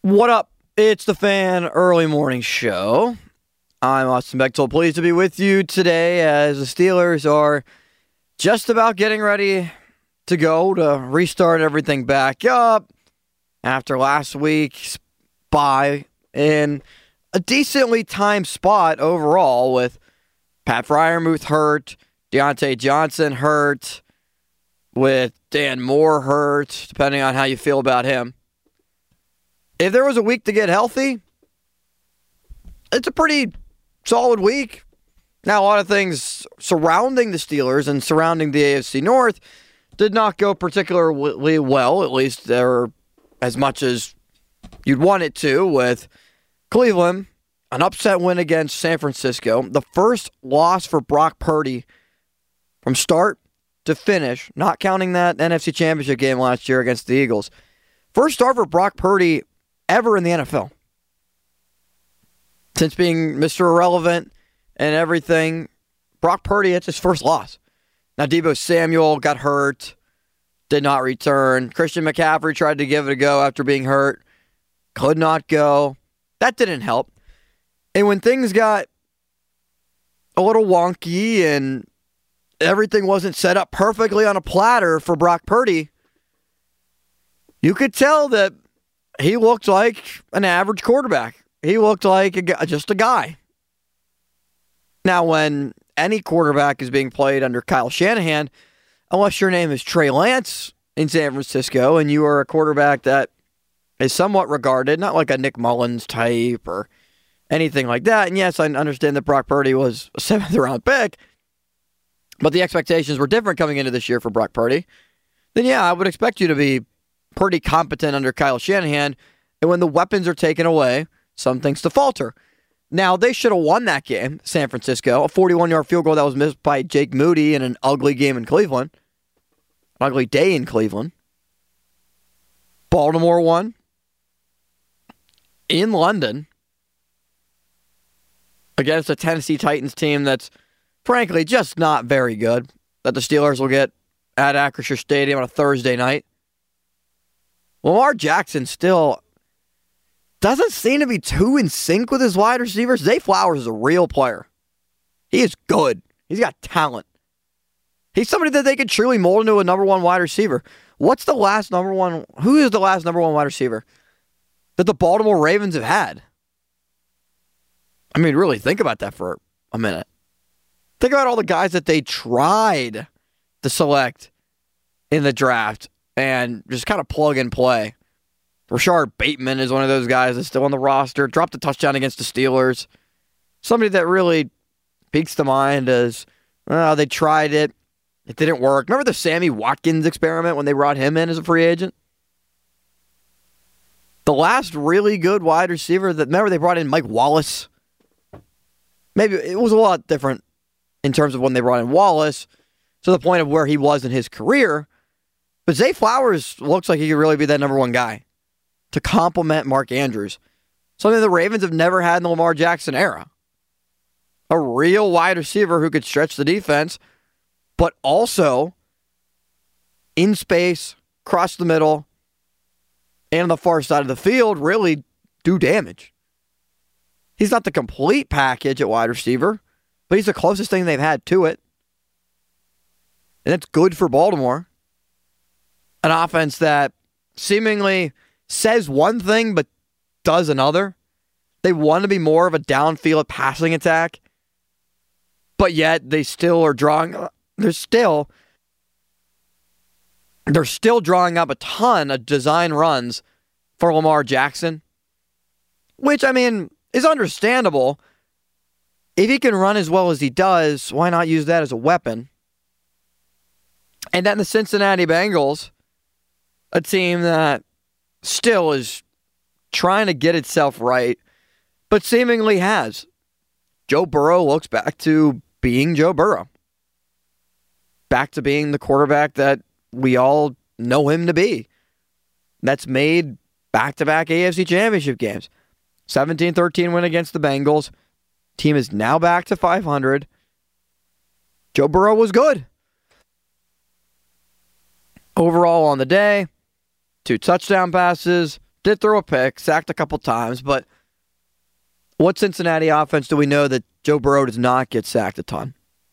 What up? It's the Fan Early Morning Show. I'm Austin Bechtold, pleased to be with you today as the Steelers are just about getting ready to go to restart everything back up after last week's bye in a decently timed spot overall with Pat Freiermuth hurt, Deontay Johnson hurt, with Dan Moore hurt, depending on how you feel about him. If there was a week to get healthy, it's a pretty solid week. Now, a lot of things surrounding the Steelers and surrounding the AFC North did not go particularly well, at least they're as much as you'd want it to, with Cleveland, an upset win against San Francisco, the first loss for Brock Purdy from start to finish, not counting that NFC Championship game last year against the Eagles. First start for Brock Purdy ever in the NFL. Since being Mr. Irrelevant and everything, Brock Purdy, it's his first loss. Now, Deebo Samuel got hurt, did not return. Christian McCaffrey tried to give it a go after being hurt, could not go. That didn't help. And when things got a little wonky and everything wasn't set up perfectly on a platter for Brock Purdy, you could tell that he looked like an average quarterback. He looked like just a guy. Now, when any quarterback is being played under Kyle Shanahan, unless your name is Trey Lance in San Francisco and you are a quarterback that is somewhat regarded, not like a Nick Mullins type or anything like that. And yes, I understand that Brock Purdy was a 7th-round pick, but the expectations were different coming into this year for Brock Purdy. Then yeah, I would expect you to be pretty competent under Kyle Shanahan, and when the weapons are taken away, some things to falter. Now, they should have won that game, San Francisco, a 41-yard field goal that was missed by Jake Moody in an ugly game in Cleveland, an ugly day in Cleveland. Baltimore won in London against a Tennessee Titans team that's frankly just not very good, that the Steelers will get at Acrisure Stadium on a Thursday night. Lamar Jackson still doesn't seem to be too in sync with his wide receivers. Zay Flowers is a real player. He is good. He's got talent. He's somebody that they could truly mold into a number one wide receiver. Who is the last number one wide receiver that the Baltimore Ravens have had? I mean, really think about that for a minute. Think about all the guys that they tried to select in the draft and just kind of plug and play. Rashard Bateman is one of those guys that's still on the roster. Dropped a touchdown against the Steelers. Somebody that really piques the mind as, they tried it. It didn't work. Remember the Sammy Watkins experiment when they brought him in as a free agent? The last really good wide receiver remember they brought in Mike Wallace? Maybe it was a lot different in terms of when they brought in Wallace to the point of where he was in his career. But Zay Flowers looks like he could really be that number one guy to complement Mark Andrews. Something the Ravens have never had in the Lamar Jackson era. A real wide receiver who could stretch the defense, but also in space, cross the middle, and on the far side of the field, really do damage. He's not the complete package at wide receiver, but he's the closest thing they've had to it. And it's good for Baltimore. An offense that seemingly says one thing but does another. They want to be more of a downfield passing attack, but yet they still are drawing. They're still drawing up a ton of design runs for Lamar Jackson, which, I mean, is understandable. If he can run as well as he does, why not use that as a weapon? And then the Cincinnati Bengals, a team that still is trying to get itself right, but seemingly has. Joe Burrow looks back to being Joe Burrow. Back to being the quarterback that we all know him to be. That's made back-to-back AFC Championship games. 17-13 win against the Bengals. Team is now back to 500. Joe Burrow was good. Overall on the day, 2 touchdown passes, Did throw a pick, sacked a couple times, but what Cincinnati offense do we know that Joe Burrow does not get sacked a ton?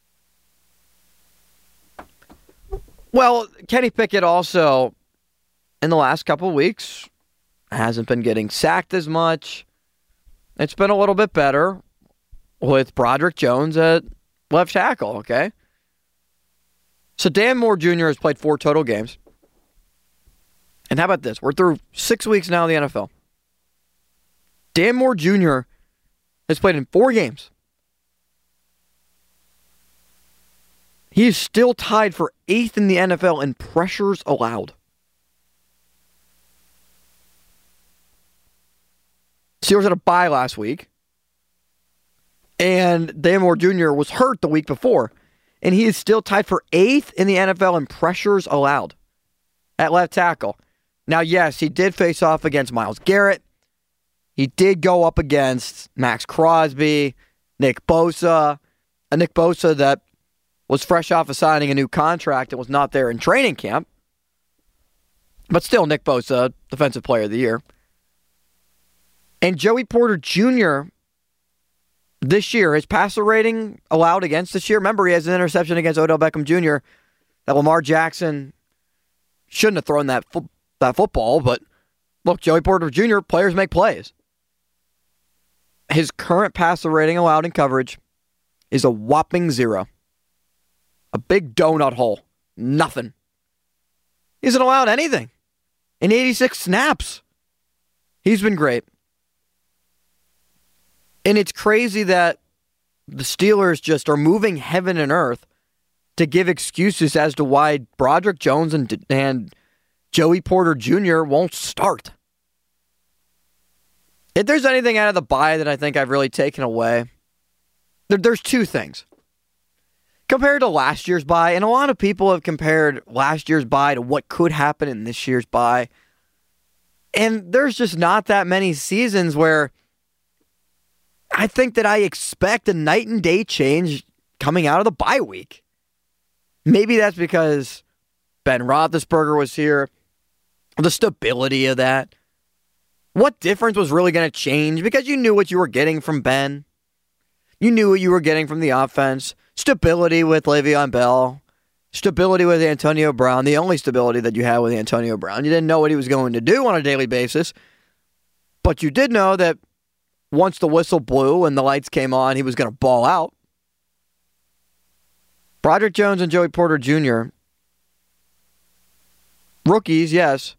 Well, Kenny Pickett also, in the last couple of weeks, hasn't been getting sacked as much. It's been a little bit better with Broderick Jones at left tackle, okay? So Dan Moore Jr. has played 4 total games. And how about this? We're through 6 weeks now in the NFL. Dan Moore Jr. has played in 4 games. He is still tied for 8th in the NFL in pressures allowed. Steelers had a bye last week. And Dan Moore Jr. was hurt the week before. And he is still tied for 8th in the NFL in pressures allowed at left tackle. Now, yes, he did face off against Myles Garrett. He did go up against Max Crosby, Nick Bosa. A Nick Bosa that was fresh off of signing a new contract and was not there in training camp. But still, Nick Bosa, Defensive Player of the Year. And Joey Porter Jr., this year, his passer rating allowed against this year. Remember, he has an interception against Odell Beckham Jr. that Lamar Jackson shouldn't have thrown that football. But look, Joey Porter Jr., players make plays. His current passer rating allowed in coverage is a whopping 0. A big donut hole. Nothing. He hasn't allowed anything in 86 snaps. He's been great. And it's crazy that the Steelers just are moving heaven and earth to give excuses as to why Broderick Jones and Joey Porter Jr. won't start. If there's anything out of the bye that I think I've really taken away, there's 2 things. Compared to last year's bye, and a lot of people have compared last year's bye to what could happen in this year's bye. And there's just not that many seasons where I think that I expect a night and day change coming out of the bye week. Maybe that's because Ben Roethlisberger was here. The stability of that. What difference was really going to change? Because you knew what you were getting from Ben. You knew what you were getting from the offense. Stability with Le'Veon Bell. Stability with Antonio Brown. The only stability that you had with Antonio Brown. You didn't know what he was going to do on a daily basis. But you did know that once the whistle blew and the lights came on, he was going to ball out. Broderick Jones and Joey Porter Jr., rookies, yes.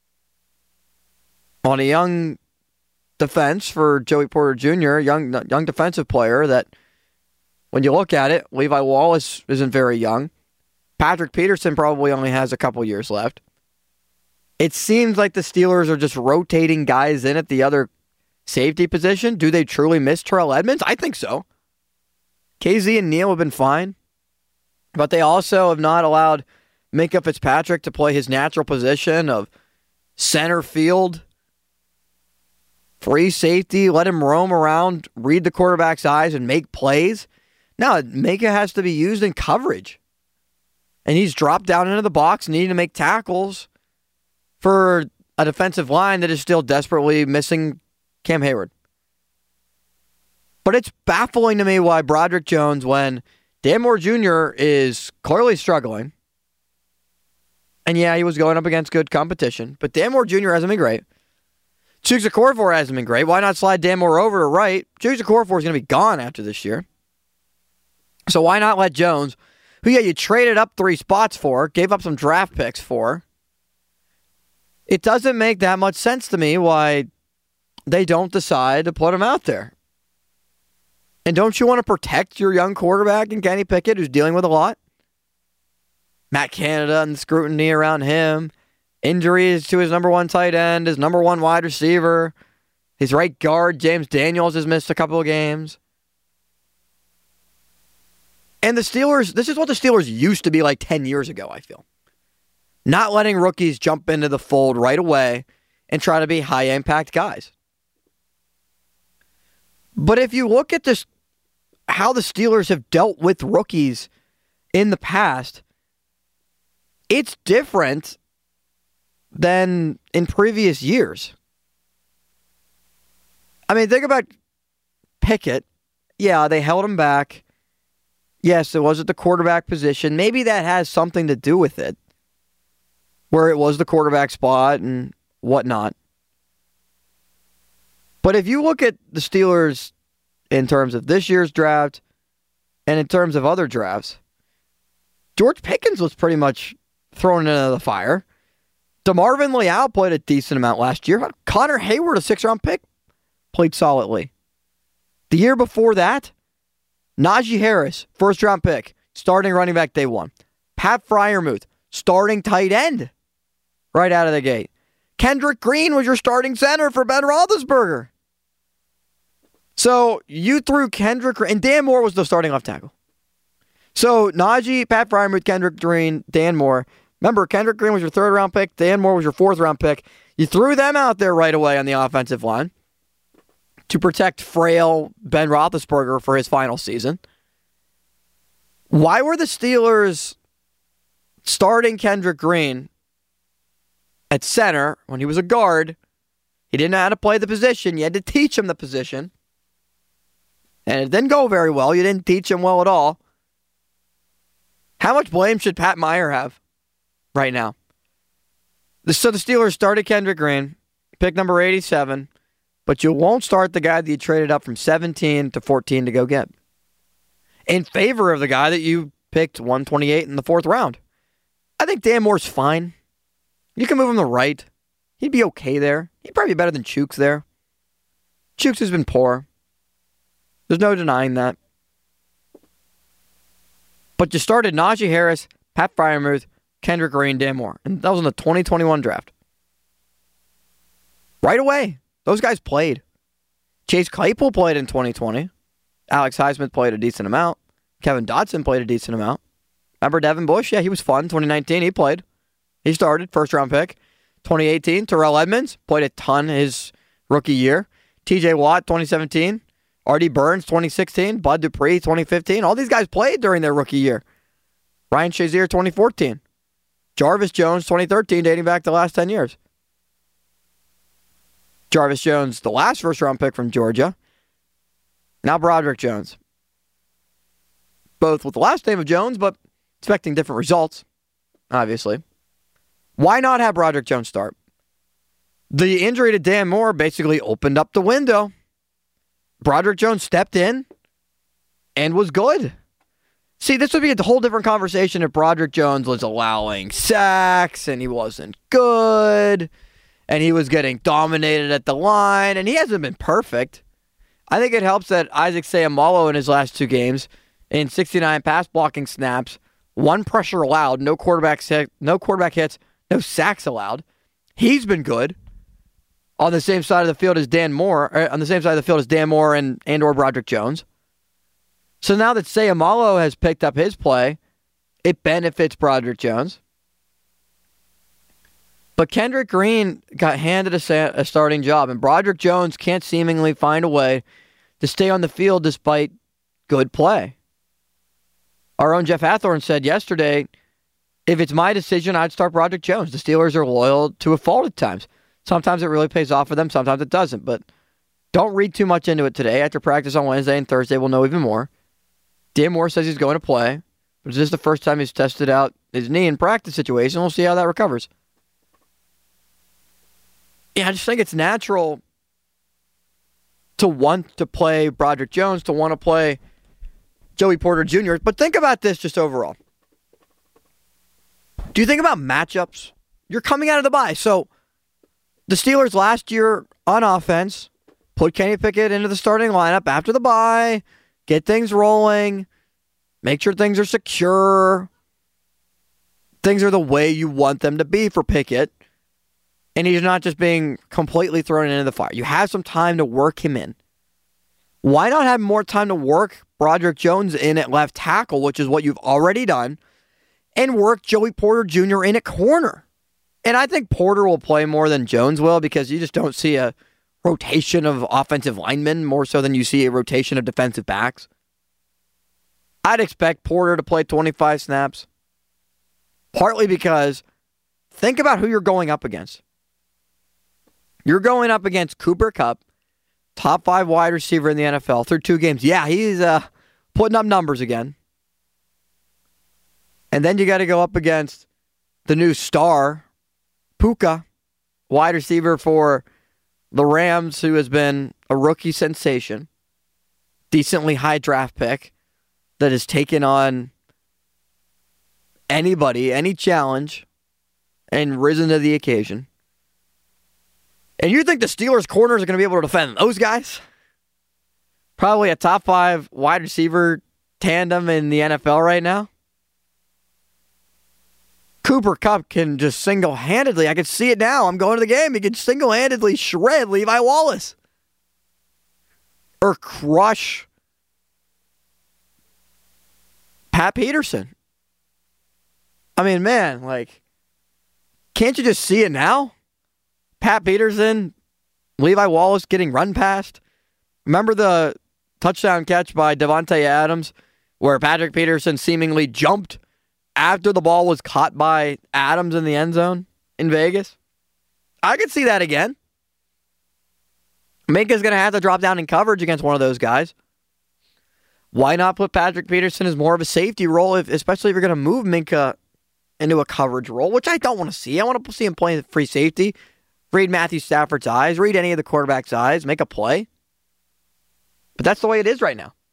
On a young defense for Joey Porter Jr., young defensive player that, when you look at it, Levi Wallace isn't very young. Patrick Peterson probably only has a couple years left. It seems like the Steelers are just rotating guys in at the other safety position. Do they truly miss Terrell Edmonds? I think so. KZ and Neal have been fine. But they also have not allowed Minkah Fitzpatrick to play his natural position of center field, free safety, let him roam around, read the quarterback's eyes, and make plays. Now, Minkah has to be used in coverage. And he's dropped down into the box, needing to make tackles for a defensive line that is still desperately missing Cam Hayward. But it's baffling to me why Broderick Jones, when Dan Moore Jr. is clearly struggling, and yeah, he was going up against good competition, but Dan Moore Jr. hasn't been great. Chuks Okorafor hasn't been great. Why not slide Dan Moore over to right? Chuks Okorafor is going to be gone after this year. So why not let Jones, who you traded up 3 spots for, gave up some draft picks for. It doesn't make that much sense to me why they don't decide to put him out there. And don't you want to protect your young quarterback in Kenny Pickett, who's dealing with a lot? Matt Canada and the scrutiny around him. Injuries to his number 1 tight end, his number 1 wide receiver. His right guard, James Daniels, has missed a couple of games. And the Steelers, this is what the Steelers used to be like 10 years ago, I feel. Not letting rookies jump into the fold right away and try to be high-impact guys. But if you look at this, how the Steelers have dealt with rookies in the past, it's different than in previous years. I mean, think about Pickett. Yeah, they held him back. Yes, it was at the quarterback position. Maybe that has something to do with it, where it was the quarterback spot and whatnot. But if you look at the Steelers in terms of this year's draft and in terms of other drafts, George Pickens was pretty much thrown into the fire. DeMarvin Leal played a decent amount last year. Connor Hayward, a 6th-round pick, played solidly. The year before that, Najee Harris, 1st-round pick, starting running back day 1. Pat Freiermuth, starting tight end right out of the gate. Kendrick Green was your starting center for Ben Roethlisberger. So you threw Kendrick Green, and Dan Moore was the starting left tackle. So Najee, Pat Freiermuth, Kendrick Green, Dan Moore. Remember, Kendrick Green was your 3rd-round pick. Dan Moore was your 4th-round pick. You threw them out there right away on the offensive line to protect frail Ben Roethlisberger for his final season. Why were the Steelers starting Kendrick Green at center when he was a guard? He didn't know how to play the position. You had to teach him the position. And it didn't go very well. You didn't teach him well at all. How much blame should Pat Meyer have right now? So the Steelers started Kendrick Green, pick number 87, but you won't start the guy that you traded up from 17 to 14 to go get, in favor of the guy that you picked 128 in the 4th round. I think Dan Moore's fine. You can move him to right. He'd be okay there. He'd probably be better than Chooks there. Chooks has been poor. There's no denying that. But you started Najee Harris, Pat Freiermuth, Kendrick Green, Dan Moore. And that was in the 2021 draft. Right away. Those guys played. Chase Claypool played in 2020. Alex Highsmith played a decent amount. Kevin Dotson played a decent amount. Remember Devin Bush? Yeah, he was fun. 2019, he played. He started, 1st-round pick. 2018, Terrell Edmonds played a ton his rookie year. TJ Watt, 2017. Artie Burns, 2016. Bud Dupree, 2015. All these guys played during their rookie year. Ryan Shazier, 2014. Jarvis Jones, 2013, dating back the last 10 years. Jarvis Jones, the last 1st-round pick from Georgia. Now Broderick Jones. Both with the last name of Jones, but expecting different results, obviously. Why not have Broderick Jones start? The injury to Dan Moore basically opened up the window. Broderick Jones stepped in and was good. See, this would be a whole different conversation if Broderick Jones was allowing sacks and he wasn't good and he was getting dominated at the line, and he hasn't been perfect. I think it helps that Isaac Seumalo in his last 2 games, in 69 pass blocking snaps, 1 pressure allowed, no quarterback hits, no sacks allowed. He's been good. On the same side of the field as Dan Moore, and or Broderick Jones. So now that Seumalo has picked up his play, it benefits Broderick Jones. But Kendrick Green got handed a starting job, and Broderick Jones can't seemingly find a way to stay on the field despite good play. Our own Jeff Hathorn said yesterday, if it's my decision, I'd start Broderick Jones. The Steelers are loyal to a fault at times. Sometimes it really pays off for them. Sometimes it doesn't. But don't read too much into it today. After practice on Wednesday and Thursday, we'll know even more. Dan Moore says he's going to play. But this is the first time he's tested out his knee in practice situation. We'll see how that recovers. Yeah, I just think it's natural to want to play Broderick Jones, to want to play Joey Porter Jr. But think about this just overall. Do you think about matchups? You're coming out of the bye. So the Steelers last year on offense put Kenny Pickett into the starting lineup after the bye, get things rolling, make sure things are secure. Things are the way you want them to be for Pickett. And he's not just being completely thrown into the fire. You have some time to work him in. Why not have more time to work Broderick Jones in at left tackle, which is what you've already done, and work Joey Porter Jr. in at corner? And I think Porter will play more than Jones will because you just don't see a rotation of offensive linemen more so than you see a rotation of defensive backs. I'd expect Porter to play 25 snaps, partly because think about who you're going up against. You're going up against Cooper Kupp, top 5 wide receiver in the NFL through 2 games. Yeah, he's putting up numbers again. And then you got to go up against the new star, Puka, wide receiver for the Rams, who has been a rookie sensation, decently high draft pick that has taken on anybody, any challenge, and risen to the occasion. And you think the Steelers' corners are going to be able to defend those guys? Probably a top 5 wide receiver tandem in the NFL right now. Cooper Kupp can just single-handedly, I can see it now, I'm going to the game, he can single-handedly shred Levi Wallace. Or crush Pat Peterson. I mean, man, like, can't you just see it now? Pat Peterson, Levi Wallace getting run past. Remember the touchdown catch by Devontae Adams where Patrick Peterson seemingly jumped after the ball was caught by Adams in the end zone in Vegas? I could see that again. Minka's going to have to drop down in coverage against one of those guys. Why not put Patrick Peterson as more of a safety role, especially if you're going to move Minka into a coverage role, which I don't want to see. I want to see him playing free safety. Read Matthew Stafford's eyes. Read any of the quarterback's eyes. Make a play. But that's the way it is right now.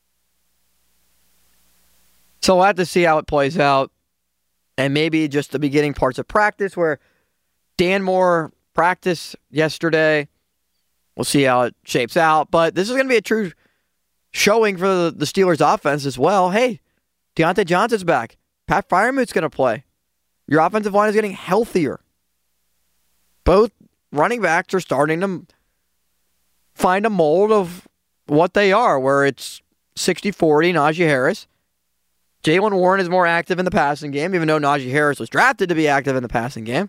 So we'll have to see how it plays out. And maybe just the beginning parts of practice where Dan Moore practiced yesterday. We'll see how it shapes out. But this is going to be a true showing for the Steelers offense as well. Hey, Deontay Johnson's back. Pat Freiermuth's going to play. Your offensive line is getting healthier. Both running backs are starting to find a mold of what they are, where it's 60-40 Najee Harris. Jaylen Warren is more active in the passing game, even though Najee Harris was drafted to be active in the passing game.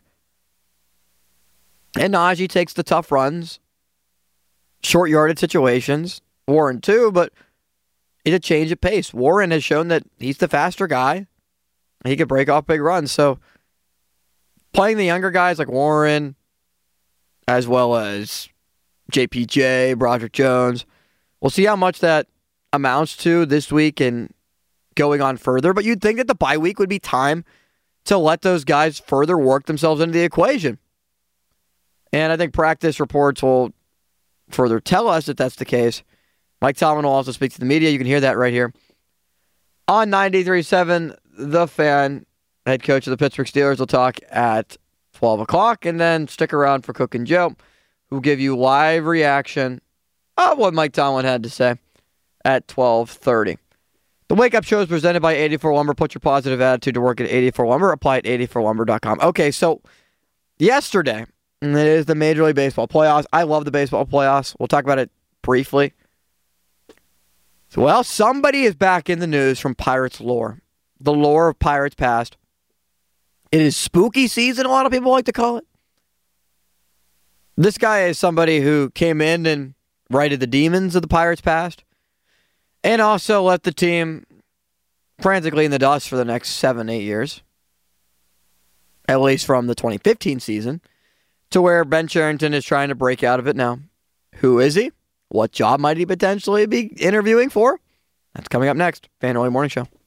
And Najee takes the tough runs, short yardage situations. Warren too, but it's a change of pace. Warren has shown that he's the faster guy. He could break off big runs. So playing the younger guys like Warren, as well as JPJ, Broderick Jones, we'll see how much that amounts to this week and going on further. But you'd think that the bye week would be time to let those guys further work themselves into the equation. And I think practice reports will further tell us that that's the case. Mike Tomlin will also speak to the media. You can hear that right here on 93.7 The Fan. Head coach of the Pittsburgh Steelers will talk at 12 o'clock, and then stick around for Cook and Joe, who will give you live reaction of what Mike Tomlin had to say at 12:30. The Wake Up Show is presented by 84 Lumber. Put your positive attitude to work at 84 Lumber. Apply at 84lumber.com. Okay, so yesterday, and it is the Major League Baseball playoffs. I love the baseball playoffs. We'll talk about it briefly. So, well, somebody is back in the news from Pirates lore. The lore of Pirates past. It is spooky season, a lot of people like to call it. This guy is somebody who came in and righted the demons of the Pirates past, and also left the team frantically in the dust for the next 7-8 years, at least from the 2015 season, to where Ben Cherington is trying to break out of it now. Who is he? What job might he potentially be interviewing for? That's coming up next. Fan Early Morning Show.